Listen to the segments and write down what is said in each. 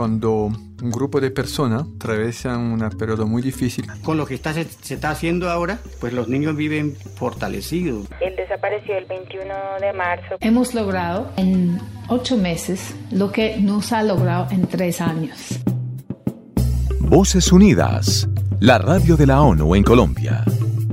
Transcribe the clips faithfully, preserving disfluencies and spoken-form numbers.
cuando un grupo de personas atraviesan un periodo muy difícil. Con lo que está, se, se está haciendo ahora, pues los niños viven fortalecidos. Él desapareció el veintiuno de marzo. Hemos logrado en ocho meses lo que no se ha logrado en tres años. Voces Unidas, la radio de la ONU en Colombia.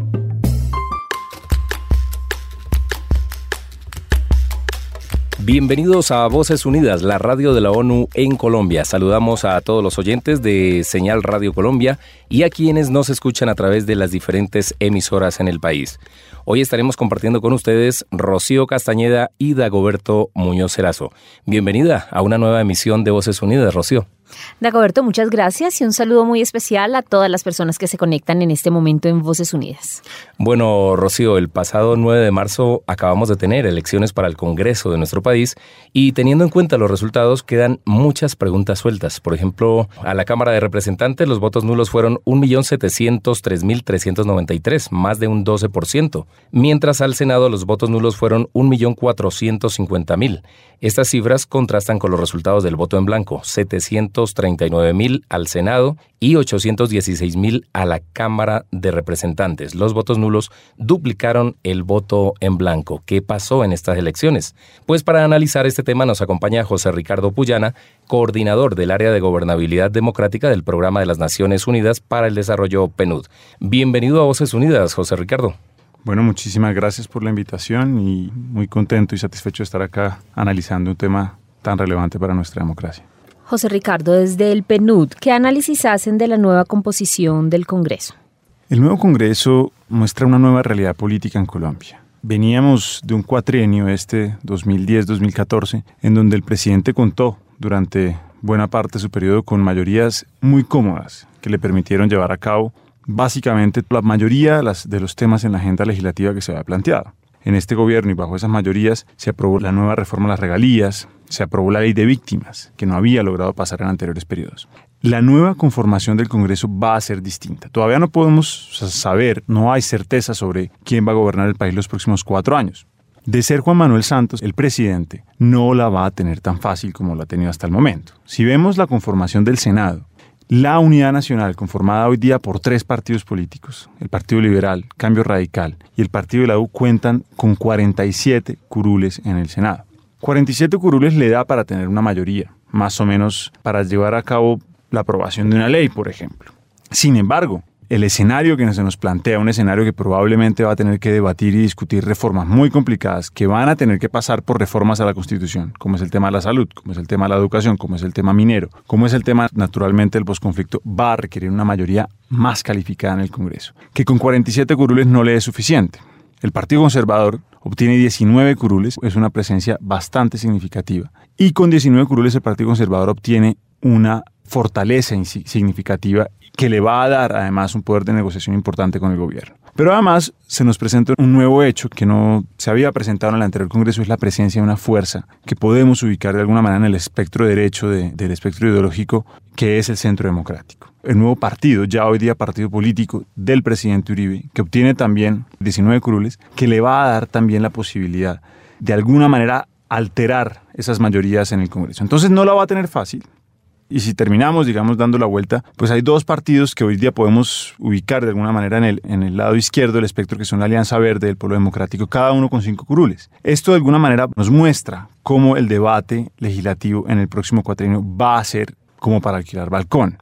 Bienvenidos a Voces Unidas, la radio de la ONU en Colombia. Saludamos a todos los oyentes de Señal Radio Colombia y a quienes nos escuchan a través de las diferentes emisoras en el país. Hoy estaremos compartiendo con ustedes Rocío Castañeda y Dagoberto Muñoz Erazo. Bienvenida a una nueva emisión de Voces Unidas, Rocío. Dagoberto, muchas gracias y un saludo muy especial a todas las personas que se conectan en este momento en Voces Unidas. Bueno, Rocío, el pasado nueve de marzo acabamos de tener elecciones para el Congreso de nuestro país y teniendo en cuenta los resultados quedan muchas preguntas sueltas. Por ejemplo, a la Cámara de Representantes los votos nulos fueron un millón setecientos tres mil trescientos noventa y tres, más de un doce por ciento, mientras al Senado los votos nulos fueron un millón cuatrocientos cincuenta mil. Estas cifras contrastan con los resultados del voto en blanco, setecientos treinta y nueve mil al Senado y ochocientos dieciséis mil a la Cámara de Representantes. Los votos nulos duplicaron el voto en blanco. ¿Qué pasó en estas elecciones? Pues para analizar este tema nos acompaña José Ricardo Puyana, coordinador del área de gobernabilidad democrática del Programa de las Naciones Unidas para el Desarrollo P N U D. Bienvenido a Voces Unidas, José Ricardo. Bueno, muchísimas gracias por la invitación y muy contento y satisfecho de estar acá analizando un tema tan relevante para nuestra democracia. José Ricardo, desde el P N U D, ¿qué análisis hacen de la nueva composición del Congreso? El nuevo Congreso muestra una nueva realidad política en Colombia. Veníamos de un cuatrienio, este dos mil diez dos mil catorce, en donde el presidente contó durante buena parte de su periodo con mayorías muy cómodas que le permitieron llevar a cabo básicamente la mayoría de los temas en la agenda legislativa que se había planteado. En este gobierno y bajo esas mayorías se aprobó la nueva reforma a las regalías, se aprobó la ley de víctimas, que no había logrado pasar en anteriores periodos. La nueva conformación del Congreso va a ser distinta. Todavía no podemos saber, no hay certeza sobre quién va a gobernar el país los próximos cuatro años. De ser Juan Manuel Santos, el presidente, no la va a tener tan fácil como lo ha tenido hasta el momento. Si vemos la conformación del Senado, la Unidad Nacional, conformada hoy día por tres partidos políticos, el Partido Liberal, Cambio Radical y el Partido de la U, cuentan con cuarenta y siete curules en el Senado. cuarenta y siete curules le da para tener una mayoría, más o menos para llevar a cabo la aprobación de una ley, por ejemplo. Sin embargo, el escenario que se nos plantea, un escenario que probablemente va a tener que debatir y discutir reformas muy complicadas que van a tener que pasar por reformas a la Constitución, como es el tema de la salud, como es el tema de la educación, como es el tema minero, como es el tema, naturalmente, del posconflicto, va a requerir una mayoría más calificada en el Congreso, que con cuarenta y siete curules no le es suficiente. El Partido Conservador obtiene diecinueve curules, es una presencia bastante significativa, y con diecinueve curules el Partido Conservador obtiene una fortaleza significativa que le va a dar además un poder de negociación importante con el gobierno. Pero además se nos presenta un nuevo hecho que no se había presentado en el anterior Congreso, es la presencia de una fuerza que podemos ubicar de alguna manera en el espectro derecho de, del espectro ideológico, que es el Centro Democrático. El nuevo partido, ya hoy día partido político del presidente Uribe, que obtiene también diecinueve curules, que le va a dar también la posibilidad de alguna manera alterar esas mayorías en el Congreso. Entonces no la va a tener fácil. Y si terminamos, digamos, dando la vuelta, pues hay dos partidos que hoy día podemos ubicar de alguna manera en el, en el lado izquierdo del espectro, que son la Alianza Verde y el Polo Democrático, cada uno con cinco curules. Esto de alguna manera nos muestra cómo el debate legislativo en el próximo cuatrienio va a ser como para alquilar balcón.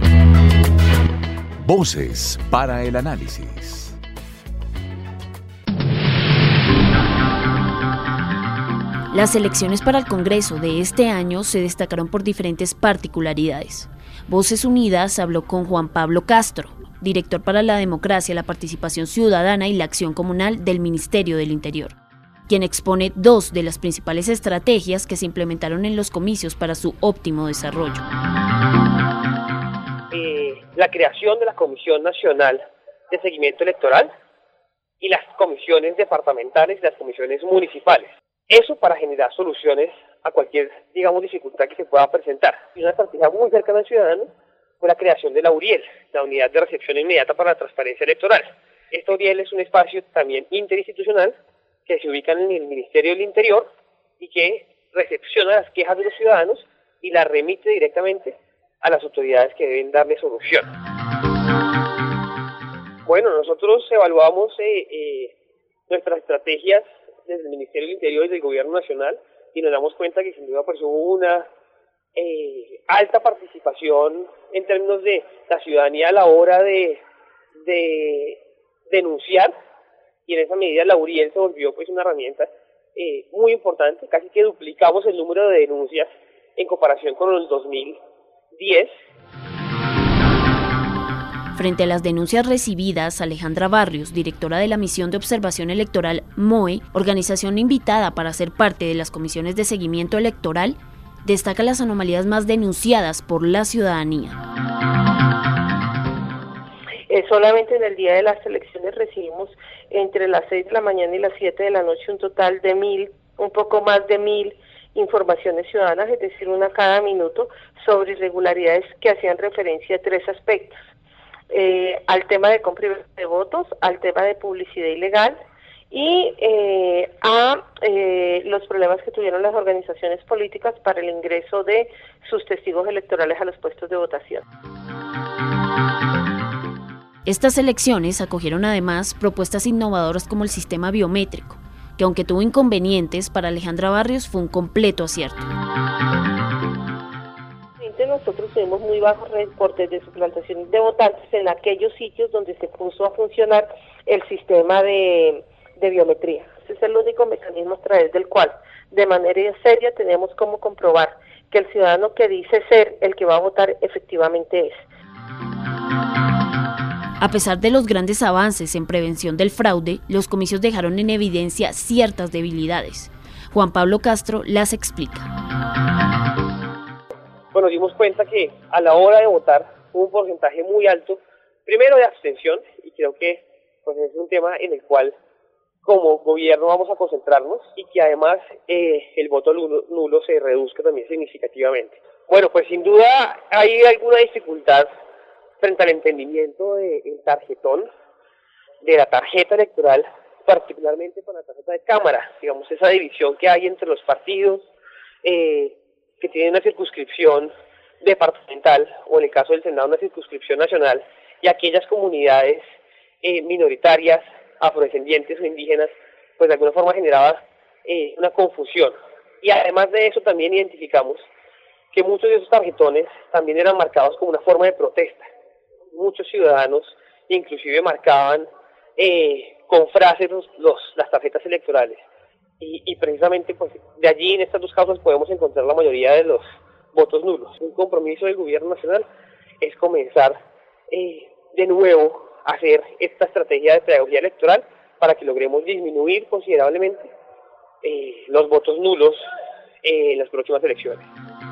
Voces para el análisis. Las elecciones para el Congreso de este año se destacaron por diferentes particularidades. Voces Unidas habló con Juan Pablo Castro, director para la democracia, la participación ciudadana y la acción comunal del Ministerio del Interior, quien expone dos de las principales estrategias que se implementaron en los comicios para su óptimo desarrollo. Eh, la creación de la Comisión Nacional de Seguimiento Electoral y las comisiones departamentales y las comisiones municipales. Eso para generar soluciones a cualquier, digamos, dificultad que se pueda presentar. Y una estrategia muy cercana al ciudadano fue la creación de la URIEL, la Unidad de Recepción Inmediata para la Transparencia Electoral. Esta URIEL es un espacio también interinstitucional que se ubica en el Ministerio del Interior y que recepciona las quejas de los ciudadanos y la remite directamente a las autoridades que deben darle solución. Bueno, nosotros evaluamos eh, eh, nuestras estrategias desde el Ministerio del Interior y del Gobierno Nacional y nos damos cuenta que sin duda pues hubo una eh, alta participación en términos de la ciudadanía a la hora de, de denunciar, y en esa medida la Uriel se volvió pues una herramienta eh, muy importante. Casi que duplicamos el número de denuncias en comparación con el dos mil diez. Frente a las denuncias recibidas, Alejandra Barrios, directora de la Misión de Observación Electoral M O E, organización invitada para ser parte de las comisiones de seguimiento electoral, destaca las anomalías más denunciadas por la ciudadanía. Eh, solamente en el día de las elecciones recibimos entre las seis de la mañana y las siete de la noche un total de mil, un poco más de mil informaciones ciudadanas, es decir, una cada minuto, sobre irregularidades que hacían referencia a tres aspectos. Eh, al tema de compra y venta de votos, al tema de publicidad ilegal y eh, a eh, los problemas que tuvieron las organizaciones políticas para el ingreso de sus testigos electorales a los puestos de votación. Estas elecciones acogieron además propuestas innovadoras como el sistema biométrico, que aunque tuvo inconvenientes, para Alejandra Barrios fue un completo acierto. Nosotros tuvimos muy bajos reportes de suplantación de votantes en aquellos sitios donde se puso a funcionar el sistema de, de biometría. Ese es el único mecanismo a través del cual, de manera seria, tenemos como comprobar que el ciudadano que dice ser el que va a votar efectivamente es. A pesar de los grandes avances en prevención del fraude, los comicios dejaron en evidencia ciertas debilidades. Juan Pablo Castro las explica. Bueno, dimos cuenta que a la hora de votar hubo un porcentaje muy alto, primero de abstención, y creo que pues, es un tema en el cual como gobierno vamos a concentrarnos, y que además eh, el voto nulo, nulo se reduzca también significativamente. Bueno, pues sin duda hay alguna dificultad frente al entendimiento del tarjetón, de la tarjeta electoral, particularmente con la tarjeta de cámara, digamos, esa división que hay entre los partidos, eh, que tienen una circunscripción departamental, o en el caso del Senado una circunscripción nacional, y aquellas comunidades eh, minoritarias, afrodescendientes o indígenas, pues de alguna forma generaba eh, una confusión. Y además de eso también identificamos que muchos de esos tarjetones también eran marcados como una forma de protesta. Muchos ciudadanos inclusive marcaban eh, con frases los, los, las tarjetas electorales. Y, y precisamente pues, de allí en estas dos causas podemos encontrar la mayoría de los votos nulos. Un compromiso del gobierno nacional es comenzar eh, de nuevo a hacer esta estrategia de pedagogía electoral para que logremos disminuir considerablemente eh, los votos nulos eh, en las próximas elecciones.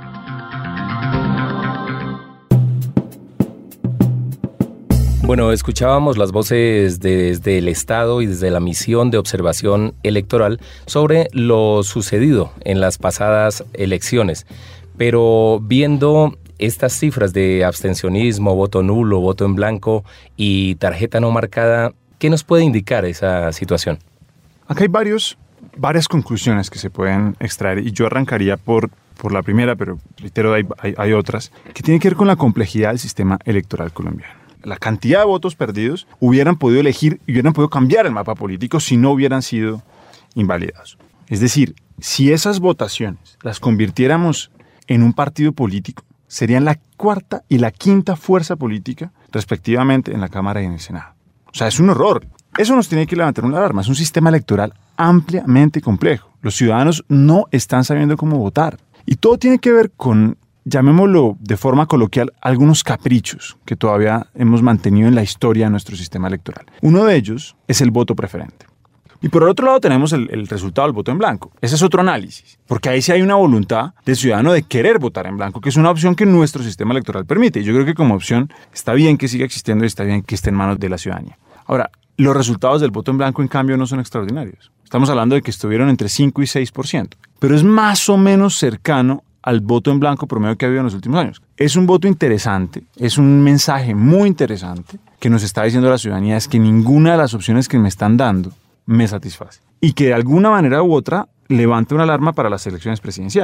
Bueno, escuchábamos las voces desde el Estado y desde la Misión de Observación Electoral sobre lo sucedido en las pasadas elecciones. Pero viendo estas cifras de abstencionismo, voto nulo, voto en blanco y tarjeta no marcada, ¿qué nos puede indicar esa situación? Acá hay varios, varias conclusiones que se pueden extraer y yo arrancaría por, por la primera, pero reitero, hay, hay, hay otras, que tienen que ver con la complejidad del sistema electoral colombiano. La cantidad de votos perdidos hubieran podido elegir y hubieran podido cambiar el mapa político si no hubieran sido invalidados. Es decir, si esas votaciones las convirtiéramos en un partido político, serían la cuarta y la quinta fuerza política, respectivamente, en la Cámara y en el Senado. O sea, es un horror. Eso nos tiene que levantar una alarma. Es un sistema electoral ampliamente complejo. Los ciudadanos no están sabiendo cómo votar. Y todo tiene que ver con, llamémoslo de forma coloquial, algunos caprichos que todavía hemos mantenido en la historia de nuestro sistema electoral. Uno de ellos es el voto preferente. Y por el otro lado tenemos el, el resultado del voto en blanco. Ese es otro análisis, porque ahí sí hay una voluntad del ciudadano de querer votar en blanco, que es una opción que nuestro sistema electoral permite. Y yo creo que como opción está bien que siga existiendo y está bien que esté en manos de la ciudadanía. Ahora, los resultados del voto en blanco, en cambio, no son extraordinarios. Estamos hablando de que estuvieron entre cinco y seis por ciento, pero es más o menos cercano al voto en blanco promedio que ha habido en los últimos años. Es un voto interesante, es un mensaje muy interesante que nos está diciendo la ciudadanía, es que ninguna de las opciones que me están dando me satisface. Y que de alguna manera u otra levanta una alarma para las elecciones presidenciales.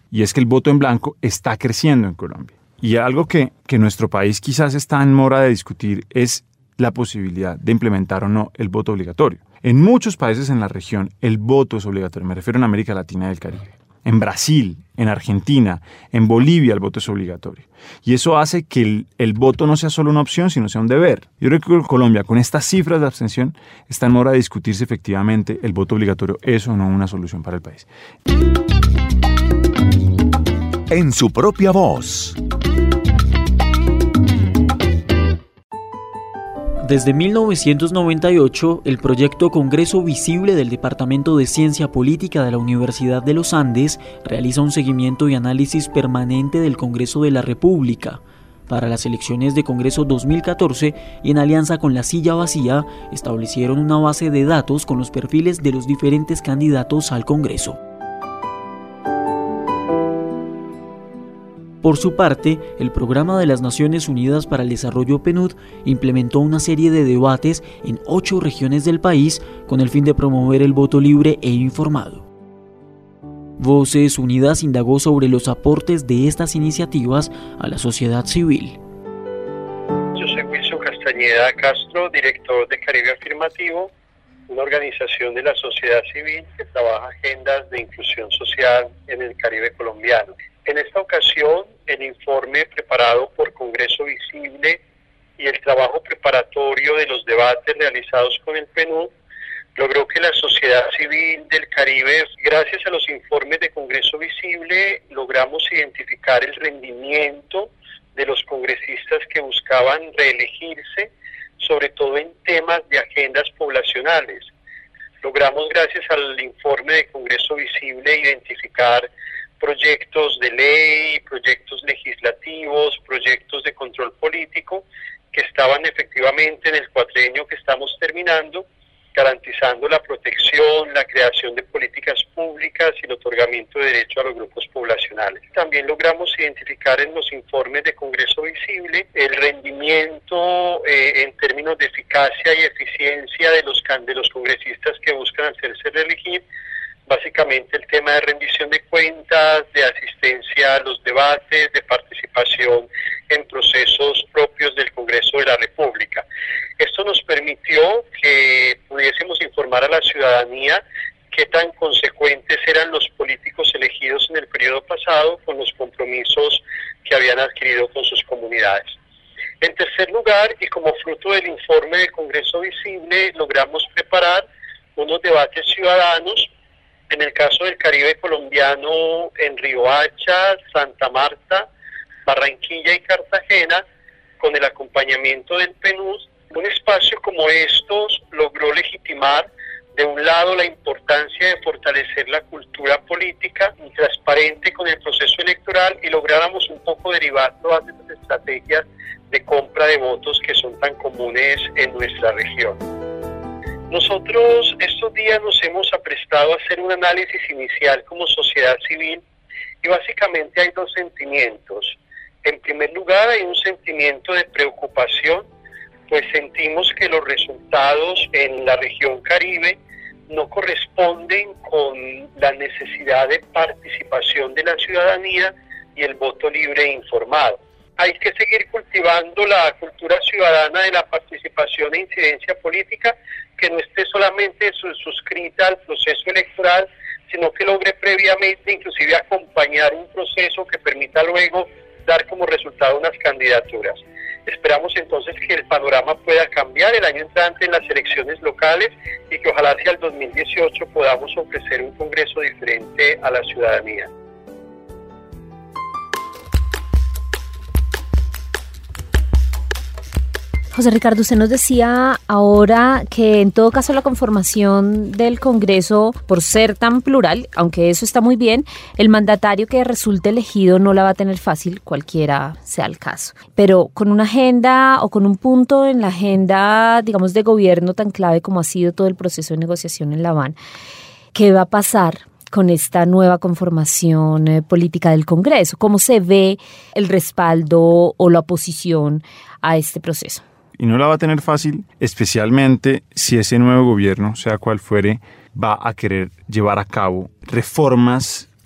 y es que el voto en blanco está creciendo en Colombia. Y algo que, que nuestro país quizás está en mora de discutir es la posibilidad de implementar o no el voto obligatorio. En muchos países en la región el voto es obligatorio, me refiero en América Latina y el Caribe. En Brasil, en Argentina, en Bolivia el voto es obligatorio. Y eso hace que el, el voto no sea solo una opción, sino sea un deber. Yo creo que Colombia, con estas cifras de abstención, está en hora de discutir si efectivamente el voto obligatorio es o no una solución para el país. En su propia voz. Desde mil novecientos noventa y ocho, el proyecto Congreso Visible del Departamento de Ciencia Política de la Universidad de los Andes realiza un seguimiento y análisis permanente del Congreso de la República. Para las elecciones de Congreso dos mil catorce, y en alianza con La Silla Vacía, establecieron una base de datos con los perfiles de los diferentes candidatos al Congreso. Por su parte, el Programa de las Naciones Unidas para el Desarrollo P N U D implementó una serie de debates en ocho regiones del país con el fin de promover el voto libre e informado. Voces Unidas indagó sobre los aportes de estas iniciativas a la sociedad civil. Yo soy Wilson Castañeda Castro, director de Caribe Afirmativo, una organización de la sociedad civil que trabaja agendas de inclusión social en el Caribe colombiano. En esta ocasión, el informe preparado por Congreso Visible y el trabajo preparatorio de los debates realizados con el P N U D logró que la sociedad civil del Caribe, gracias a los informes de Congreso Visible, logramos identificar el rendimiento de los congresistas que buscaban reelegirse, sobre todo en temas de agendas poblacionales. Logramos, gracias al informe de Congreso Visible, identificar proyectos de ley, proyectos legislativos, proyectos de control político que estaban efectivamente en el cuatrienio que estamos terminando, garantizando la protección, la creación de políticas públicas y el otorgamiento de derechos a los grupos poblacionales. También logramos identificar en los informes de Congreso Visible el rendimiento eh, en términos de eficacia y eficiencia de los, de los congresistas que buscan hacerse reelegir. Básicamente el tema de rendición de cuentas, de asistencia a los debates, de participación en procesos propios del Congreso de la República. Esto nos permitió que pudiésemos informar a la ciudadanía qué tan consecuentes eran los políticos elegidos en el periodo pasado con los compromisos que habían adquirido con sus comunidades. En tercer lugar, y como fruto del informe de Congreso Visible, logramos preparar unos debates ciudadanos. En el caso del Caribe colombiano, en Riohacha, Santa Marta, Barranquilla y Cartagena, con el acompañamiento del P N U D, un espacio como estos logró legitimar, de un lado, la importancia de fortalecer la cultura política y transparente con el proceso electoral, y lográramos un poco derivar todas estas estrategias de compra de votos que son tan comunes en nuestra región. Nosotros estos días nos hemos aprestado a hacer un análisis inicial como sociedad civil, y básicamente hay dos sentimientos. En primer lugar, hay un sentimiento de preocupación, pues sentimos que los resultados en la región Caribe no corresponden con la necesidad de participación de la ciudadanía y el voto libre e informado. Hay que seguir cultivando la cultura ciudadana de la participación e incidencia política, que no esté solamente suscrita al proceso electoral, sino que logre previamente inclusive acompañar un proceso que permita luego dar como resultado unas candidaturas. Esperamos entonces que el panorama pueda cambiar el año entrante en las elecciones locales, y que ojalá hacia el dos mil dieciocho podamos ofrecer un Congreso diferente a la ciudadanía. José Ricardo, usted nos decía ahora que en todo caso la conformación del Congreso, por ser tan plural, aunque eso está muy bien, el mandatario que resulte elegido no la va a tener fácil, cualquiera sea el caso. Pero con una agenda o con un punto en la agenda, digamos, de gobierno tan clave como ha sido todo el proceso de negociación en La Habana, ¿qué va a pasar con esta nueva conformación eh, política del Congreso? ¿Cómo se ve el respaldo o la oposición a este proceso? Y no la va a tener fácil, especialmente si ese nuevo gobierno, sea cual fuere, va a querer llevar a cabo reformas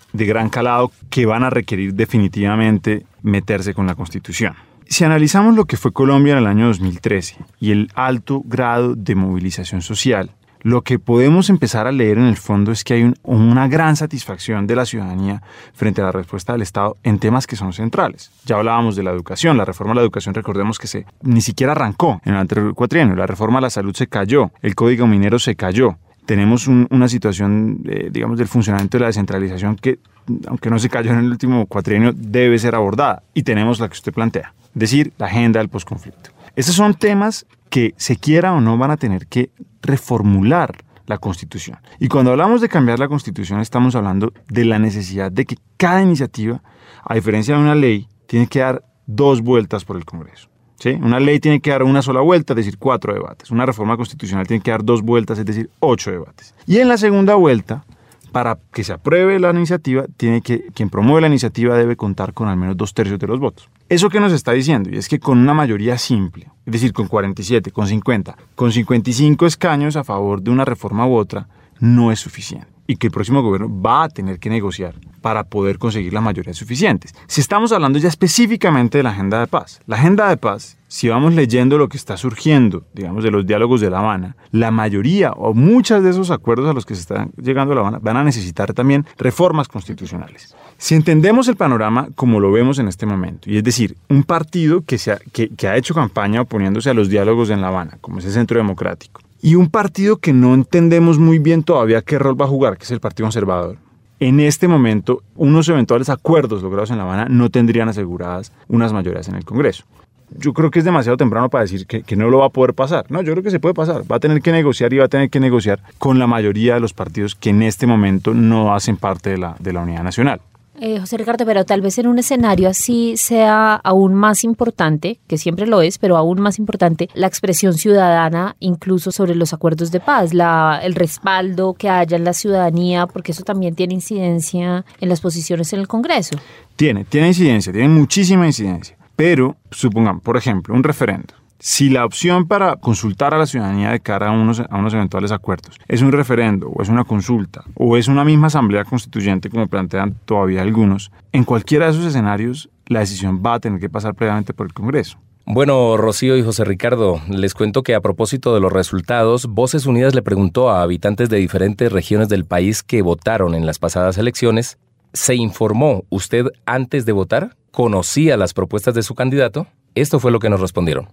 de gran calado que van a requerir definitivamente meterse con la Constitución. Si analizamos lo que fue Colombia en el año dos mil trece y el alto grado de movilización social, lo que podemos empezar a leer en el fondo es que hay un, una gran satisfacción de la ciudadanía frente a la respuesta del Estado en temas que son centrales. Ya hablábamos de la educación, la reforma a la educación, recordemos que se ni siquiera arrancó en el anterior cuatrienio, la reforma a la salud se cayó, el código minero se cayó. Tenemos un, una situación, eh, digamos, del funcionamiento de la descentralización que, aunque no se cayó en el último cuatrienio, debe ser abordada. Y tenemos la que usted plantea, es decir, la agenda del posconflicto. Esos son temas que, se quiera o no, van a tener que reformular la Constitución. Y cuando hablamos de cambiar la Constitución, estamos hablando de la necesidad de que cada iniciativa, a diferencia de una ley, tiene que dar dos vueltas por el Congreso. ¿Sí? Una ley tiene que dar una sola vuelta, es decir, cuatro debates. Una reforma constitucional tiene que dar dos vueltas, es decir, ocho debates. Y en la segunda vuelta, para que se apruebe la iniciativa, tiene que, quien promueve la iniciativa debe contar con al menos dos tercios de los votos. ¿Eso qué nos está diciendo? Y es que con una mayoría simple, es decir, con cuarenta y siete, con cincuenta, con cincuenta y cinco escaños a favor de una reforma u otra, no es suficiente. Y que el próximo gobierno va a tener que negociar para poder conseguir las mayorías suficientes. Si estamos hablando ya específicamente de la agenda de paz, la agenda de paz, si vamos leyendo lo que está surgiendo, digamos, de los diálogos de La Habana, la mayoría o muchas de esos acuerdos a los que se están llegando a La Habana van a necesitar también reformas constitucionales. Si entendemos el panorama como lo vemos en este momento, y es decir, un partido que, se ha, que, que ha hecho campaña oponiéndose a los diálogos en La Habana, como es el Centro Democrático, y un partido que no entendemos muy bien todavía qué rol va a jugar, que es el Partido Conservador. En este momento, unos eventuales acuerdos logrados en La Habana no tendrían aseguradas unas mayorías en el Congreso. Yo creo que es demasiado temprano para decir que, que no lo va a poder pasar. No, yo creo que se puede pasar. Va a tener que negociar y va a tener que negociar con la mayoría de los partidos que en este momento no hacen parte de la, de la unidad nacional. Eh, José Ricardo, pero tal vez en un escenario así sea aún más importante, que siempre lo es, pero aún más importante, la expresión ciudadana, incluso sobre los acuerdos de paz, la, el respaldo que haya en la ciudadanía, porque eso también tiene incidencia en las posiciones en el Congreso. Tiene, tiene incidencia, tiene muchísima incidencia. Pero, supongamos, por ejemplo, un referendo. Si la opción para consultar a la ciudadanía de cara a unos, a unos eventuales acuerdos es un referendo o es una consulta o es una misma asamblea constituyente como plantean todavía algunos, en cualquiera de esos escenarios la decisión va a tener que pasar previamente por el Congreso. Bueno, Rocío y José Ricardo, les cuento que a propósito de los resultados, Voces Unidas le preguntó a habitantes de diferentes regiones del país que votaron en las pasadas elecciones, ¿se informó usted antes de votar? ¿Conocía las propuestas de su candidato? Esto fue lo que nos respondieron.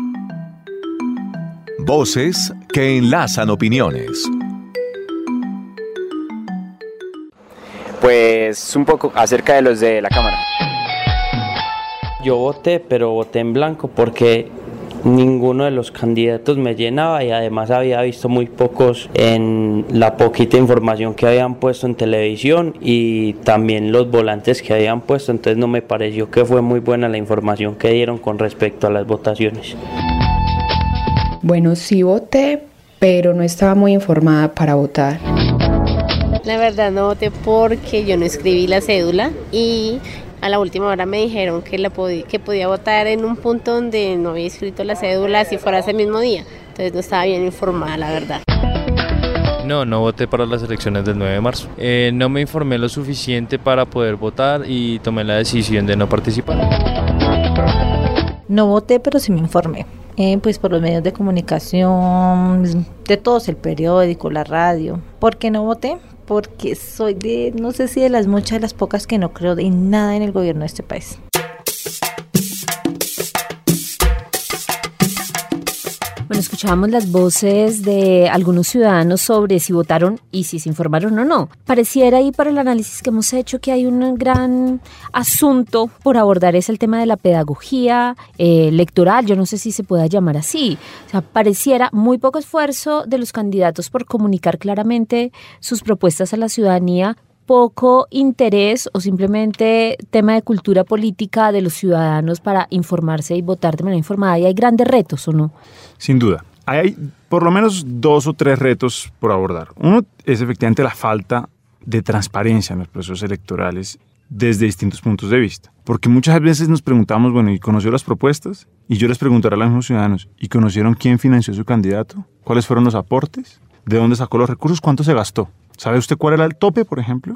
Voces que enlazan opiniones. Pues un poco acerca de los de la Cámara. Yo voté, pero voté en blanco porque ninguno de los candidatos me llenaba y además había visto muy pocos en la poquita información que habían puesto en televisión y también los volantes que habían puesto, entonces no me pareció que fue muy buena la información que dieron con respecto a las votaciones. Bueno, sí voté, pero no estaba muy informada para votar. La verdad no voté porque yo no escribí la cédula y a la última hora me dijeron que, la pod- que podía votar en un punto donde no había escrito la cédula si fuera ese mismo día. Entonces no estaba bien informada, la verdad. No, no voté para las elecciones del nueve de marzo. Eh, no me informé lo suficiente para poder votar y tomé la decisión de no participar. No voté, pero sí me informé. Eh, pues por los medios de comunicación, de todos, el periódico, la radio. ¿Por qué no voté? Porque soy de, no sé si de las muchas, de las pocas que no creo en nada en el gobierno de este país. Bueno, escuchábamos las voces de algunos ciudadanos sobre si votaron y si se informaron o no. Pareciera ahí para el análisis que hemos hecho que hay un gran asunto por abordar, es el tema de la pedagogía eh, electoral, yo no sé si se pueda llamar así. O sea, pareciera muy poco esfuerzo de los candidatos por comunicar claramente sus propuestas a la ciudadanía, poco interés o simplemente tema de cultura política de los ciudadanos para informarse y votar de manera informada. Y hay grandes retos, ¿o no? Sin duda. Hay por lo menos dos o tres retos por abordar. Uno es efectivamente la falta de transparencia en los procesos electorales desde distintos puntos de vista. Porque muchas veces nos preguntamos, bueno, ¿y conoció las propuestas? Y yo les preguntaré a los mismos ciudadanos, ¿y conocieron quién financió su candidato? ¿Cuáles fueron los aportes? ¿De dónde sacó los recursos? ¿Cuánto se gastó? ¿Sabe usted cuál era el tope, por ejemplo?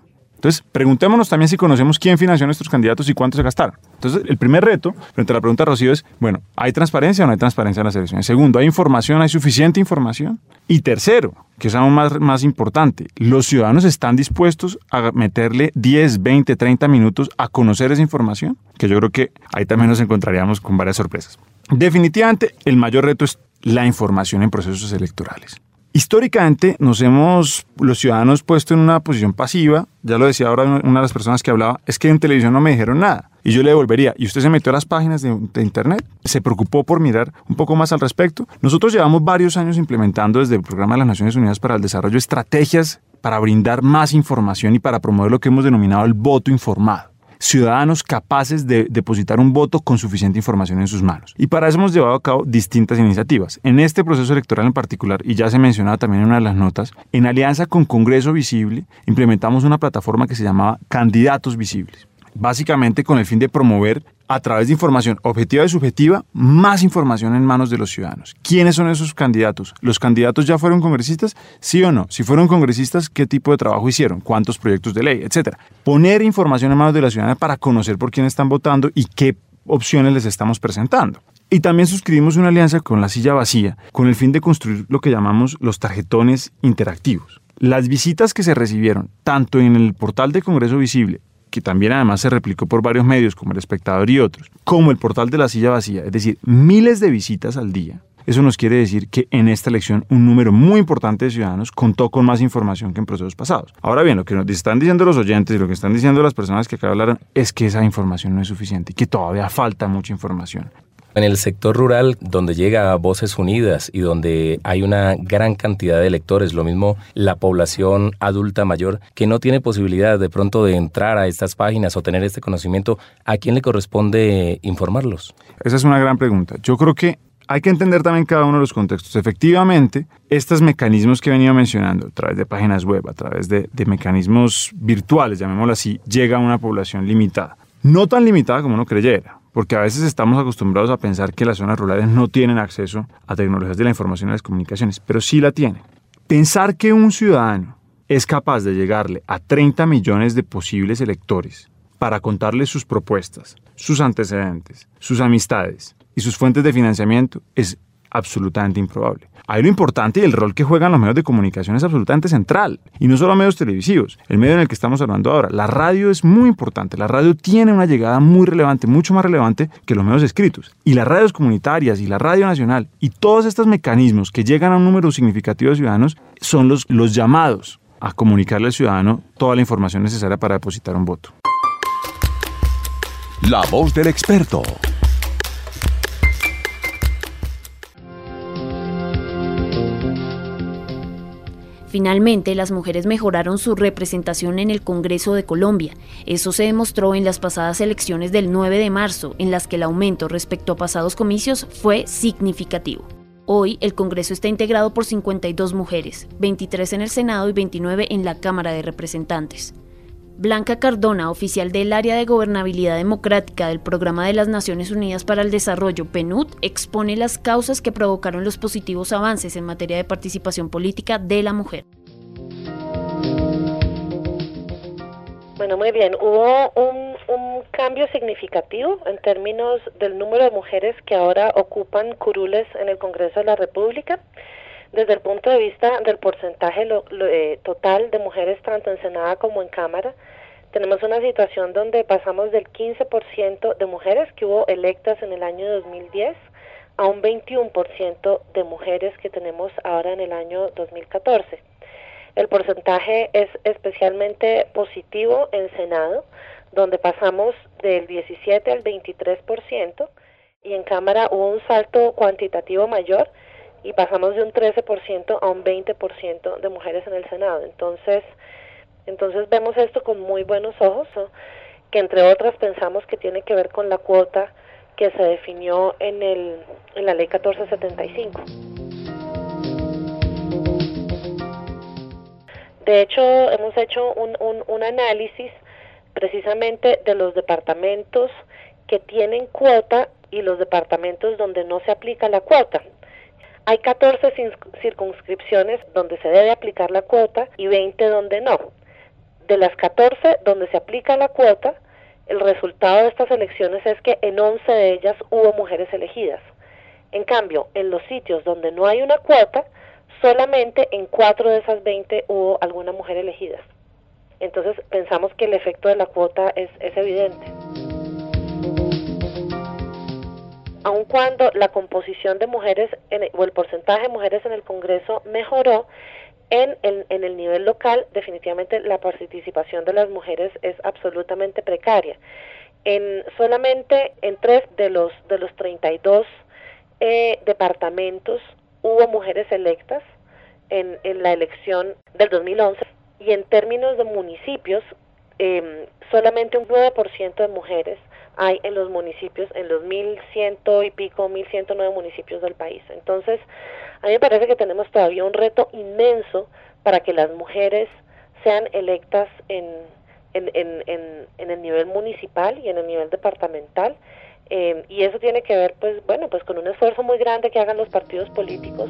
Entonces, preguntémonos también si conocemos quién financió a nuestros candidatos y cuánto se gastaron. Entonces, el primer reto, frente a la pregunta de Rocío, es, bueno, ¿hay transparencia o no hay transparencia en las elecciones? Segundo, ¿hay información? ¿Hay suficiente información? Y tercero, que es aún más, más importante, ¿los ciudadanos están dispuestos a meterle diez, veinte, treinta minutos a conocer esa información? Que yo creo que ahí también nos encontraríamos con varias sorpresas. Definitivamente, el mayor reto es la información en procesos electorales. Históricamente nos hemos, los ciudadanos, puesto en una posición pasiva. Ya lo decía ahora una de las personas que hablaba, es que en televisión no me dijeron nada. Y yo le devolvería, ¿y usted se metió a las páginas de, de internet? ¿Se preocupó por mirar un poco más al respecto? Nosotros llevamos varios años implementando desde el Programa de las Naciones Unidas para el Desarrollo estrategias para brindar más información y para promover lo que hemos denominado el voto informado. Ciudadanos capaces de depositar un voto con suficiente información en sus manos. Y para eso hemos llevado a cabo distintas iniciativas. En este proceso electoral en particular, y ya se mencionaba también en una de las notas, en alianza con Congreso Visible, implementamos una plataforma que se llamaba Candidatos Visibles. Básicamente con el fin de promover, a través de información objetiva y subjetiva, más información en manos de los ciudadanos. ¿Quiénes son esos candidatos? ¿Los candidatos ya fueron congresistas? ¿Sí o no? Si fueron congresistas, ¿qué tipo de trabajo hicieron? ¿Cuántos proyectos de ley? Etcétera. Poner información en manos de la ciudadanía para conocer por quién están votando y qué opciones les estamos presentando. Y también suscribimos una alianza con La Silla Vacía, con el fin de construir lo que llamamos los tarjetones interactivos. Las visitas que se recibieron, tanto en el portal de Congreso Visible, que también además se replicó por varios medios como El Espectador y otros, como el portal de La Silla Vacía, es decir, miles de visitas al día. Eso nos quiere decir que en esta elección un número muy importante de ciudadanos contó con más información que en procesos pasados. Ahora bien, lo que nos están diciendo los oyentes y lo que están diciendo las personas que acá hablaron es que esa información no es suficiente y que todavía falta mucha información. En el sector rural, donde llega Voces Unidas y donde hay una gran cantidad de electores, lo mismo la población adulta mayor, que no tiene posibilidad de pronto de entrar a estas páginas o tener este conocimiento, ¿a quién le corresponde informarlos? Esa es una gran pregunta. Yo creo que hay que entender también cada uno de los contextos. Efectivamente, estos mecanismos que he venido mencionando, a través de páginas web, a través de, de mecanismos virtuales, llamémoslo así, llega a una población limitada. No tan limitada como uno creyera, porque a veces estamos acostumbrados a pensar que las zonas rurales no tienen acceso a tecnologías de la información y las comunicaciones, pero sí la tienen. Pensar que un ciudadano es capaz de llegarle a treinta millones de posibles electores para contarles sus propuestas, sus antecedentes, sus amistades y sus fuentes de financiamiento es absolutamente improbable. Ahí lo importante y el rol que juegan los medios de comunicación es absolutamente central. Y no solo medios televisivos, el medio en el que estamos hablando ahora. La radio es muy importante. La radio tiene una llegada muy relevante, mucho más relevante que los medios escritos. Y las radios comunitarias y la radio nacional y todos estos mecanismos que llegan a un número significativo de ciudadanos son los, los llamados a comunicarle al ciudadano toda la información necesaria para depositar un voto. La voz del experto. Finalmente, las mujeres mejoraron su representación en el Congreso de Colombia. Eso se demostró en las pasadas elecciones del nueve de marzo, en las que el aumento respecto a pasados comicios fue significativo. Hoy, el Congreso está integrado por cincuenta y dos mujeres, veintitrés en el Senado y veintinueve en la Cámara de Representantes. Blanca Cardona, oficial del Área de Gobernabilidad Democrática del Programa de las Naciones Unidas para el Desarrollo, P N U D, expone las causas que provocaron los positivos avances en materia de participación política de la mujer. Bueno, muy bien. Hubo un, un cambio significativo en términos del número de mujeres que ahora ocupan curules en el Congreso de la República. Desde el punto de vista del porcentaje lo, lo, eh, total de mujeres tanto en Senado como en Cámara, tenemos una situación donde pasamos del quince por ciento de mujeres que hubo electas en el año dos mil diez a un veintiuno por ciento de mujeres que tenemos ahora en el año dos mil catorce. El porcentaje es especialmente positivo en Senado, donde pasamos del diecisiete al veintitrés por ciento, y en Cámara hubo un salto cuantitativo mayor, y pasamos de un trece por ciento a un veinte por ciento de mujeres en el Senado. Entonces, entonces vemos esto con muy buenos ojos, ¿no? Que entre otras pensamos que tiene que ver con la cuota que se definió en, el, en la ley catorce setenta y cinco. De hecho, hemos hecho un, un, un análisis precisamente de los departamentos que tienen cuota y los departamentos donde no se aplica la cuota. Hay catorce circunscripciones donde se debe aplicar la cuota y veinte donde no. De las catorce donde se aplica la cuota, el resultado de estas elecciones es que en once de ellas hubo mujeres elegidas. En cambio, en los sitios donde no hay una cuota, solamente en cuatro de esas veinte hubo alguna mujer elegida. Entonces pensamos que el efecto de la cuota es, es evidente. Aun cuando la composición de mujeres en el, o el porcentaje de mujeres en el Congreso mejoró, en el, en el nivel local definitivamente la participación de las mujeres es absolutamente precaria. En solamente en tres de los de los treinta y dos eh, departamentos hubo mujeres electas en, en la elección del dos mil once, y en términos de municipios eh, solamente un nueve por ciento de mujeres hay en los municipios, en los mil ciento y pico, mil ciento nueve municipios del país. Entonces, a mí me parece que tenemos todavía un reto inmenso para que las mujeres sean electas en, en, en, en, en el nivel municipal y en el nivel departamental, eh, y eso tiene que ver, pues, bueno, pues con un esfuerzo muy grande que hagan los partidos políticos.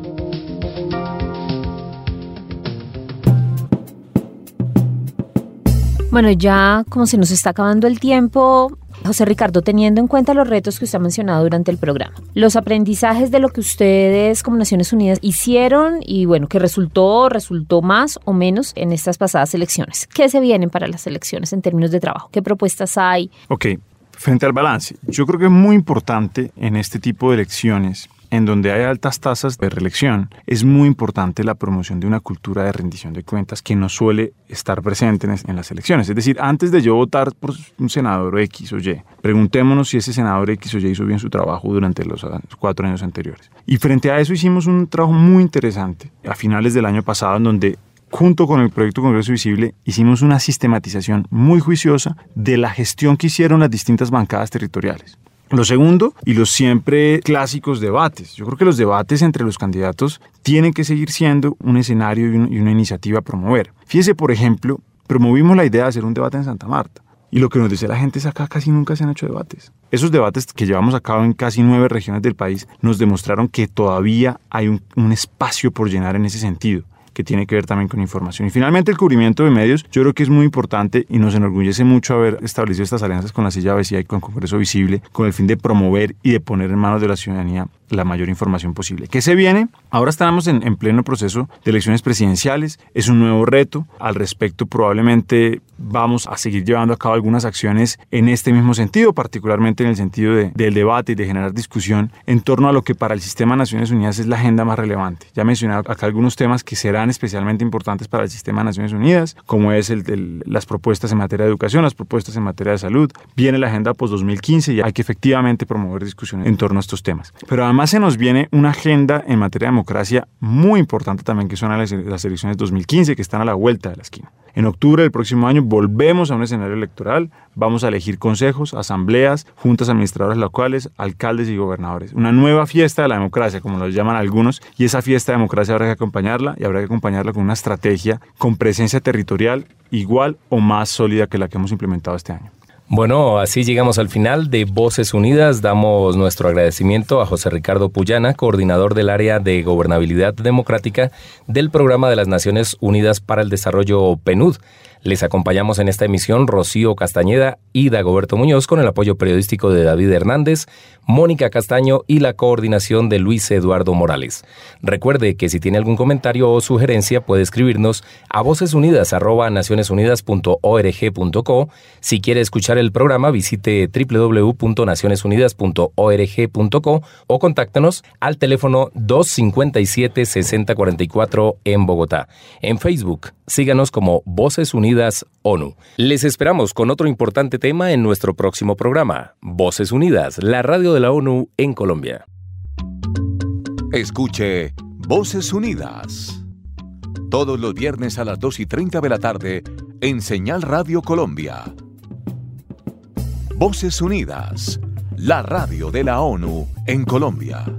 Bueno, ya como se nos está acabando el tiempo, José Ricardo, teniendo en cuenta los retos que usted ha mencionado durante el programa, los aprendizajes de lo que ustedes como Naciones Unidas hicieron y bueno, que resultó, resultó más o menos en estas pasadas elecciones. ¿Qué se vienen para las elecciones en términos de trabajo? ¿Qué propuestas hay? Ok, frente al balance, yo creo que es muy importante en este tipo de elecciones, en donde hay altas tasas de reelección, es muy importante la promoción de una cultura de rendición de cuentas que no suele estar presente en las elecciones. Es decir, antes de yo votar por un senador X o Y, preguntémonos si ese senador X o Y hizo bien su trabajo durante los cuatro años anteriores. Y frente a eso hicimos un trabajo muy interesante a finales del año pasado, en donde junto con el proyecto Congreso Visible hicimos una sistematización muy juiciosa de la gestión que hicieron las distintas bancadas territoriales. Lo segundo, y los siempre clásicos debates. Yo creo que los debates entre los candidatos tienen que seguir siendo un escenario y, un, y una iniciativa a promover. Fíjese, por ejemplo, promovimos la idea de hacer un debate en Santa Marta. Y lo que nos dice la gente es acá casi nunca se han hecho debates. Esos debates que llevamos a cabo en casi nueve regiones del país nos demostraron que todavía hay un, un espacio por llenar en ese sentido, que tiene que ver también con información. Y finalmente el cubrimiento de medios, yo creo que es muy importante y nos enorgullece mucho haber establecido estas alianzas con la Silla Vacía y con Congreso Visible con el fin de promover y de poner en manos de la ciudadanía la mayor información posible. ¿Qué se viene? Ahora estamos en, en pleno proceso de elecciones presidenciales, es un nuevo reto. Al respecto, probablemente vamos a seguir llevando a cabo algunas acciones en este mismo sentido, particularmente en el sentido de, del debate y de generar discusión en torno a lo que para el sistema de Naciones Unidas es la agenda más relevante. Ya mencioné acá algunos temas que serán especialmente importantes para el sistema de Naciones Unidas, como es el, el, las propuestas en materia de educación, las propuestas en materia de salud. Viene la agenda post dos mil quince y hay que efectivamente promover discusiones en torno a estos temas. Pero además Además se nos viene una agenda en materia de democracia muy importante también, que son las, las elecciones dos mil quince, que están a la vuelta de la esquina. En octubre del próximo año volvemos a un escenario electoral, vamos a elegir consejos, asambleas, juntas administradoras locales, alcaldes y gobernadores. Una nueva fiesta de la democracia, como lo llaman algunos, y esa fiesta de democracia habrá que acompañarla y habrá que acompañarla con una estrategia con presencia territorial igual o más sólida que la que hemos implementado este año. Bueno, así llegamos al final de Voces Unidas. Damos nuestro agradecimiento a José Ricardo Puyana, coordinador del área de Gobernabilidad Democrática del Programa de las Naciones Unidas para el Desarrollo PNUD. Les acompañamos en esta emisión Rocío Castañeda y Dagoberto Muñoz, con el apoyo periodístico de David Hernández, Mónica Castaño y la coordinación de Luis Eduardo Morales. Recuerde que si tiene algún comentario o sugerencia puede escribirnos a vocesunidas arroba nacionesunidas punto org punto co. Si quiere escuchar el programa, visite doble u doble u doble u punto nacionesunidas punto org punto co o contáctanos al teléfono dos cinco siete, seis cero cuatro cuatro en Bogotá. En Facebook, síganos como Voces Unidas ONU. Les esperamos con otro importante tema en nuestro próximo programa. Voces Unidas, la radio de la ONU en Colombia. Escuche Voces Unidas todos los viernes a las dos y treinta de la tarde en Señal Radio Colombia. Voces Unidas, la radio de la ONU en Colombia.